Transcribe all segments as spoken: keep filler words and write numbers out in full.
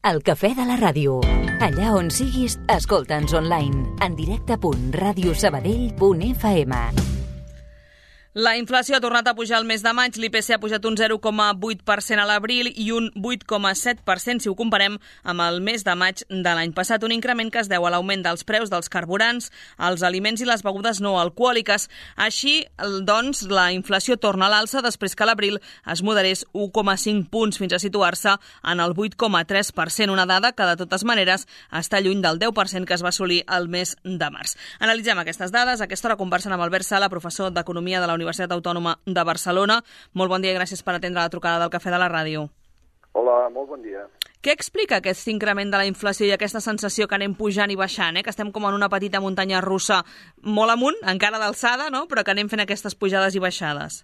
El cafè de la ràdio. Allà on siguis, escolta'ns online. En directe punt radio sabadell punt f m. La inflació ha tornat a pujar el mes de maig. L'I P C ha pujat un zero coma vuit per cent a l'abril i un vuit coma set per cent si ho comparem amb el mes de maig de l'any passat. Un increment que es deu a l'augment dels preus dels carburants, els aliments i les begudes no alcohòliques. Així, doncs, la inflació torna a l'alça després que a l'abril es moderés un coma cinc punts fins a situar-se en el vuit coma tres per cent, una dada que, de totes maneres, està lluny del deu per cent que es va assolir el mes de març. Analitzem aquestes dades. A aquesta hora conversant amb Albert Sala, professor d'Economia de la Universitat Autònoma de Barcelona. Molt bon dia i gràcies per atendre la trucada del Cafè de la Ràdio. Hola, molt bon dia. Què explica aquest increment de la inflació i aquesta sensació que anem pujant i baixant, eh? que estem com en una petita muntanya russa molt amunt, encara d'alçada, no? però que anem fent aquestes pujades i baixades?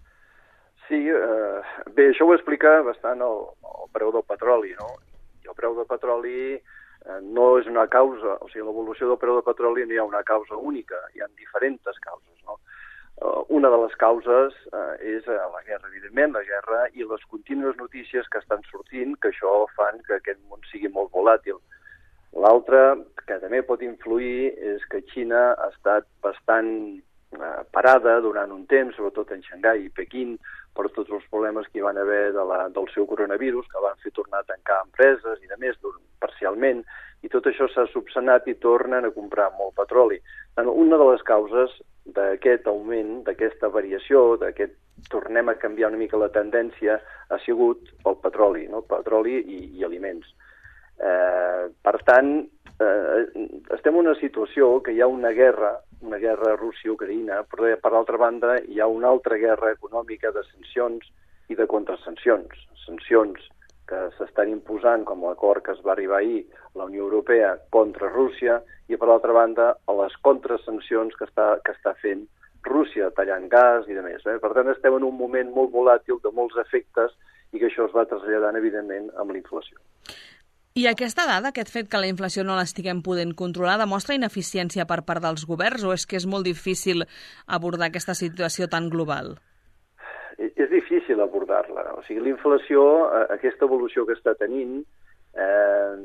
Sí, eh, bé, això ho explica bastant el, el preu del petroli, no? I el preu del petroli eh, no és una causa, o sigui, l'evolució del preu del petroli no hi ha una causa única, hi ha diferents causes, no? Uh, una de les causes uh, és uh, la guerra, evidentment, la guerra i les contínues notícies que estan sortint, que això fan que aquest món sigui molt volàtil. L'altra, que també pot influir, és que Xina ha estat bastant uh, parada durant un temps, sobretot en Xangai i Pequín, per tots els problemes que hi van haver de la, del seu coronavirus, que van fer tornar a tancar empreses i, a més, parcialment, i tot això s'ha subsanat i tornen a comprar molt petroli. Tant, una de les causes d'aquest augment, d'aquesta variació, d'aquest tornem a canviar una mica la tendència, ha sigut el petroli, no? Petroli i, i aliments. Eh, per tant, eh, estem en una situació que hi ha una guerra, una guerra Rússia-Ucraïna, però per l'altra banda hi ha una altra guerra econòmica de sancions i de contrasancions. Sancions que s'estan imposant, com l'acord que es va arribar ahir, la Unió Europea contra Rússia, i per l'altra banda, a les contrasancions que està, que està fent Rússia, tallant gas i de més. Eh? Per tant, estem en un moment molt volàtil de molts efectes i que això es va traslladant, evidentment, amb la inflació. I aquesta dada, aquest fet que la inflació no l'estiguem podent controlar, demostra ineficiència per part dels governs o és que és molt difícil abordar aquesta situació tan global? És difícil abordar-la. O sigui, la inflació, aquesta evolució que està tenint, eh,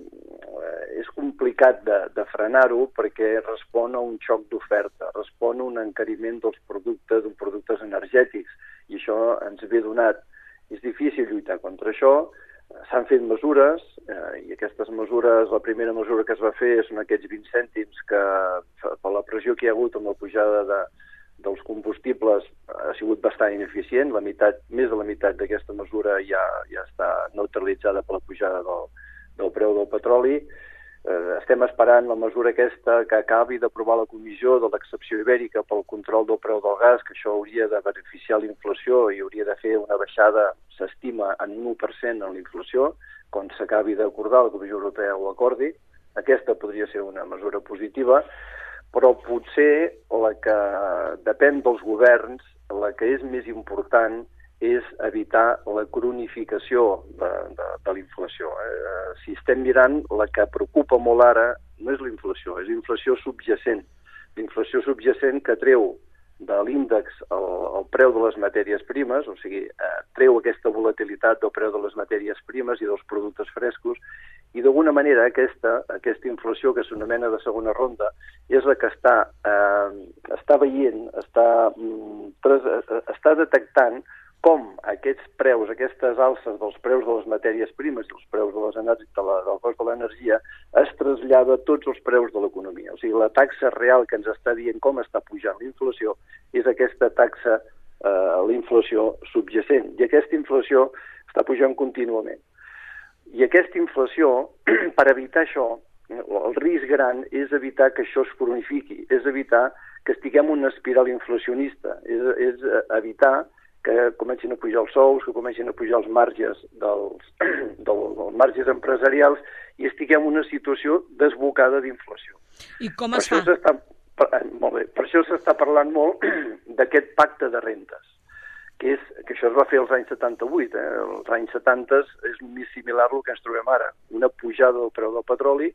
és complicat de, de frenar-ho perquè respon a un xoc d'oferta, respon a un encariment dels productes, dels productes energètics, i això ens ve donat. És difícil lluitar contra això. S'han fet mesures, eh, i aquestes mesures, la primera mesura que es va fer són aquests vint cèntims que, per la pressió que hi ha hagut amb la pujada de dels combustibles, ha sigut bastant ineficient. La meitat, més de la meitat d'aquesta mesura ja, ja està neutralitzada per la pujada del, del preu del petroli. Eh, estem esperant la mesura aquesta que acabi d'aprovar la Comissió de l'Excepció Ibèrica pel control del preu del gas, que això hauria de beneficiar la inflació i hauria de fer una baixada, s'estima, en un u per cent en la inflació, quan s'acabi d'acordar, la Comissió Europea ho acordi. Aquesta podria ser una mesura positiva, però potser la que depèn dels governs, la que és més important és evitar la cronificació de, de, de la inflació. Eh? Si estem mirant, la que preocupa molt ara no és la inflació, és la inflació subjacent. La inflació subjacent que treu de l'índex el, el preu de les matèries primes, o sigui, eh, treu aquesta volatilitat del preu de les matèries primes i dels productes frescos, i d'alguna manera aquesta, aquesta inflació, que és una mena de segona ronda, és la que està, eh, està veient, està, mm, tres, està detectant com aquests preus, aquestes alces dels preus de les matèries primes i els preus de les de la, del cost de l'energia es trasllada a tots els preus de l'economia. O sigui, la taxa real que ens està dient com està pujant la inflació és aquesta taxa, eh, la inflació subjacent. I aquesta inflació està pujant contínuament. I aquesta inflació, per evitar això, el risc gran és evitar que això es cronifiqui, és evitar que estiguem en una espiral inflacionista, és, és evitar que comencin a pujar els sous, que comencin a pujar els marges dels, dels, dels marges empresarials i estiguem en una situació desbocada d'inflació. I com es fa? Per, molt bé, per això s'està parlant molt d'aquest pacte de rentes, que, és, que això es va fer als anys setanta-vuit. Eh? Els anys setanta és més similar al que ens trobem ara. Una pujada del preu del petroli,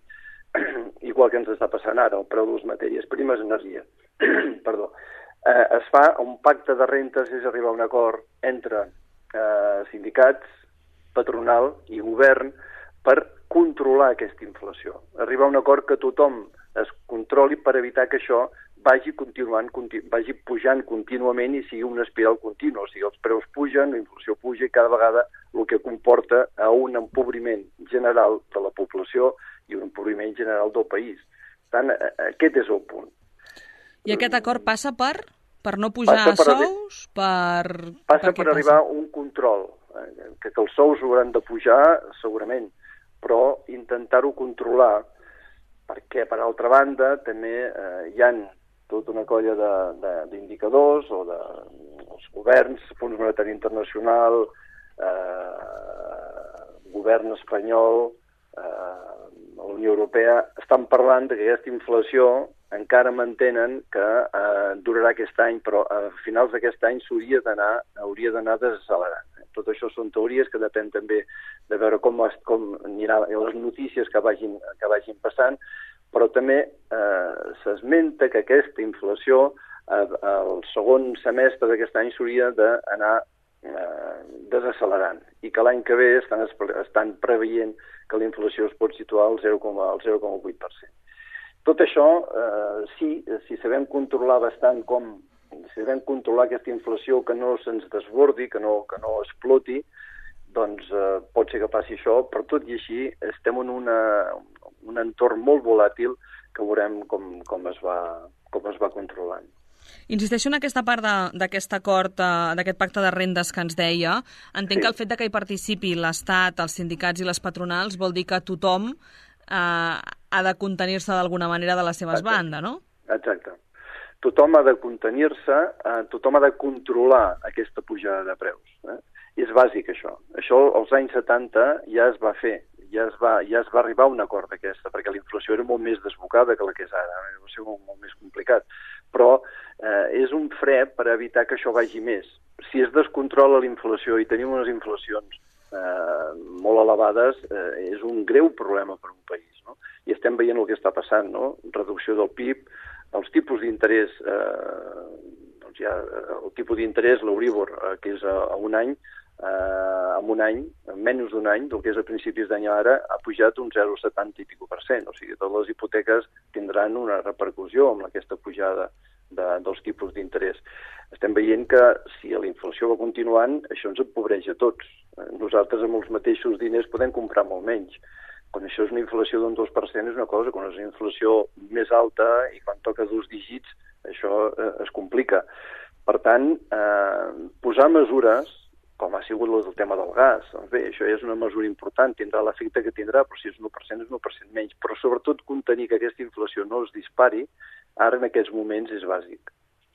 igual que ens està passant ara, el preu de les matèries primes, energia. Perdó. Eh, es fa un pacte de rentes, és arribar a un acord entre eh, sindicats, patronal i govern per controlar aquesta inflació, arribar a un acord que tothom es controli per evitar que això vagi continuant, continu, vagi pujant contínuament i sigui una espiral contínua. O sigui, els preus pugen, la inflació puja i cada vegada el que comporta a un empobriment general de la població i un empobriment general del país. Per tant, aquest és el punt. I aquest acord passa per, per no pujar per sous? Per, passa per, per arribar a un control, que, que els sous hauran de pujar segurament, però intentar-ho controlar, perquè, per altra banda, també eh, hi ha tota una colla d'indicadors o de, els governs, Fons Monetari Internacional, eh, govern espanyol, eh, la Unió Europea, estan parlant que aquesta inflació encara mantenen que eh, durarà aquest any, però a finals d'aquest any s'hauria d'anar hauria d'anar desaccelerant. Tot això són teories que depèn també de veure com, com anirà les notícies que vagin, que vagin passant, però també eh, s'esmenta que aquesta inflació eh, el segon semestre d'aquest any s'hauria d'anar eh, desaccelerant i que l'any que ve estan, estan preveient que la inflació es pot situar al zero coma vuit per cent. Tot això, eh, sí, si sabem controlar bastant com, si sabem controlar aquesta inflació, que no se'ns desbordi, que no, que no exploti, doncs eh, pot ser que passi això, però tot i així estem en una, un entorn molt volàtil que veurem com, com, es, va, com es va controlant. Insisteixo en aquesta part d'aquest acord, d'aquest pacte de rendes que ens deia. Entenc sí. que el fet de que hi participi l'Estat, els sindicats i les patronals vol dir que tothom eh, ha de contenir-se d'alguna manera de les seves Exacte. bandes, no? Exacte. Tothom ha de contenir-se, eh, tothom ha de controlar aquesta pujada de preus. Eh? I és bàsic, això. Això als anys setanta ja es va fer, ja es va, ja es va arribar a un acord d'aquesta, perquè la inflació era molt més desbocada que la que és ara, va ser molt, molt més complicat. Però eh, és un fre per evitar que això vagi més. Si es descontrola la inflació i tenim unes inflacions eh, molt elevades, eh, és un greu problema per un país, no? I estem veient el que està passant, no? Reducció del P I B, els tipus d'interès, eh, doncs ja, el tipus d'interès, l'Euríbor, eh, que és a, a un any, eh, en un any, en menys d'un any, del que és a principis d'any ara, ha pujat un zero coma setanta i pico per cent. O sigui, totes les hipoteques tindran una repercussió amb aquesta pujada de, dels tipus d'interès. Estem veient que si la inflació va continuant, això ens empobreix a tots. Nosaltres amb els mateixos diners podem comprar molt menys. Quan això és una inflació d'un dos per cent és una cosa, quan és una inflació més alta i quan toca dos dígits, això eh, es complica. Per tant, eh, posar mesures, com ha sigut el tema del gas, doncs bé, això és una mesura important, tindrà l'efecte que tindrà, però si és un u per cent és un u per cent menys. Però sobretot contenir que aquesta inflació no es dispari, ara en aquests moments és bàsic.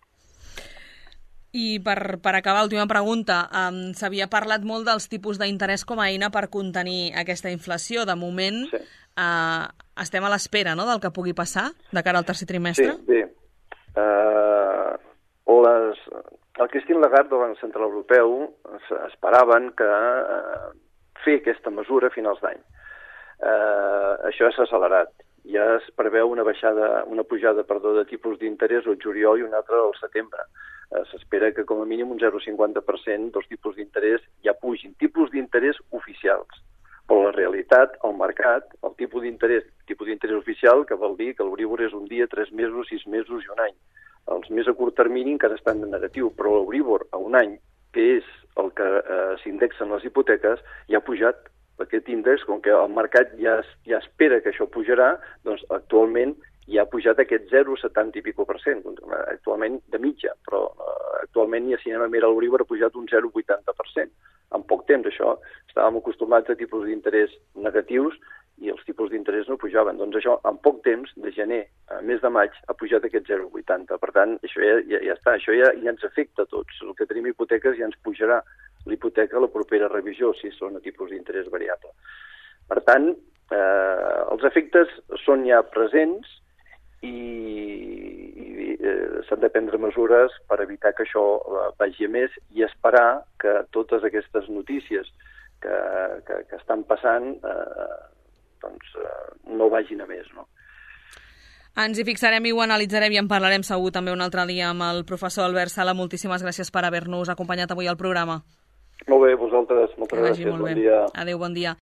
I per, per acabar, última pregunta, um, s'havia parlat molt dels tipus d'interès com a eina per contenir aquesta inflació. De moment, sí. uh, estem a l'espera, no?, del que pugui passar de cara al tercer trimestre? Sí, bé. Uh, les, el Christine Lagarde del Banc Central Europeu esperaven que uh, fer aquesta mesura a finals d'any. Uh, això s'ha accelerat. Ja es preveu una baixada, una pujada, perdó, de tipus d'interès al juliol i una altra al setembre. Uh, S'espera que com a mínim un zero coma cinquanta per cent dels tipus d'interès ja pugin. Tipus d'interès oficials. Però la realitat, el mercat, el tipus d'interès, tipus d'interès oficial, que vol dir que l'Euríbor és un dia, tres mesos, sis mesos i un any. Els més a curt termini encara estan en negatiu, però l'Euríbor a un any, que és el que eh, s'indexen les hipoteques, ja ha pujat. Aquest índex, com que el mercat ja, ja espera que això pujarà, doncs actualment ja ha pujat aquest zero coma setanta i pico per cent, actualment de mitja, però uh, actualment ja si anem a mirar l'Euríbor ha pujat un zero coma vuitanta per cent. En poc temps, això, estàvem acostumats a tipus d'interès negatius i els tipus d'interès no pujaven. Doncs això, en poc temps, de gener a mes de maig, ha pujat aquest zero coma vuitanta. Per tant, això ja, ja, ja està, això ja, ja ens afecta a tots. El que tenim hipoteques ja ens pujarà l'hipoteca a la propera revisió, si són a tipus d'interès variable. Per tant, eh, els efectes són ja presents i, i eh, s'han de prendre mesures per evitar que això eh, vagi a més i esperar que totes aquestes notícies que, que, que estan passant eh, doncs, eh, no vagin a més, no? Ens hi fixarem i ho analitzarem i en parlarem segur també un altre dia amb el professor Albert Sala. Moltíssimes gràcies per haver-nos acompanyat avui al programa. Molt bé, vosaltres. Moltes gràcies. Bon dia. Adéu, bon dia.